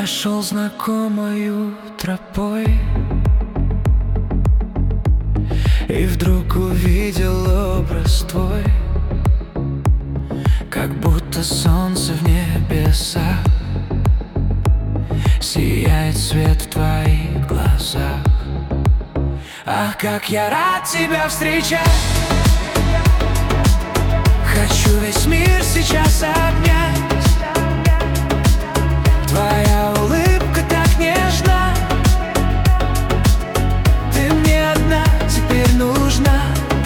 Я шел знакомою тропой и вдруг увидел образ твой, как будто солнце в небесах, сияет свет в твоих глазах. Ах, как я рад тебя встречать! Хочу весь мир сейчас обнять. Твоя улыбка так нежна, ты мне одна теперь нужна.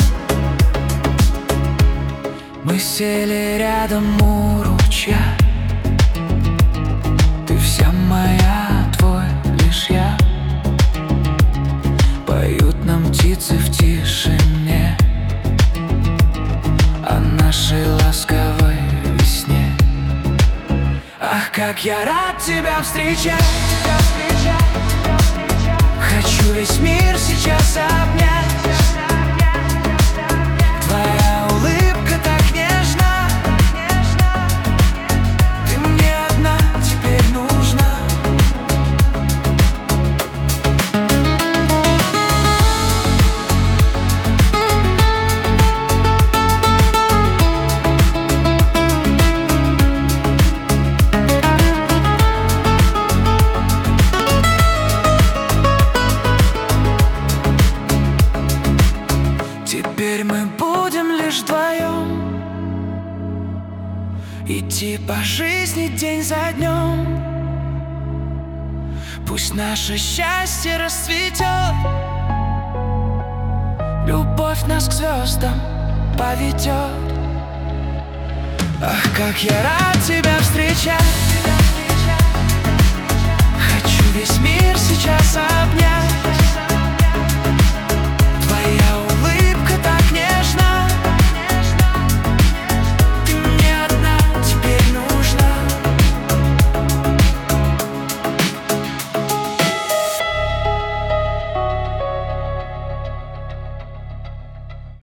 Мы сели рядом у ручья, ты вся моя, твой лишь я. Поют нам птицы в тишине о нашей ласковой весне. Ах, как я рад тебя встречать! Хочу весь мир сейчас обнять. Твоя улыбка так нежна, ты мне одна теперь нужна. Теперь мы будем лишь вдвоем идти по жизни день за днем. Пусть наше счастье расцветет, любовь нас к звездам поведет. Ах, как я рад тебя встречать! Хочу весь мир сейчас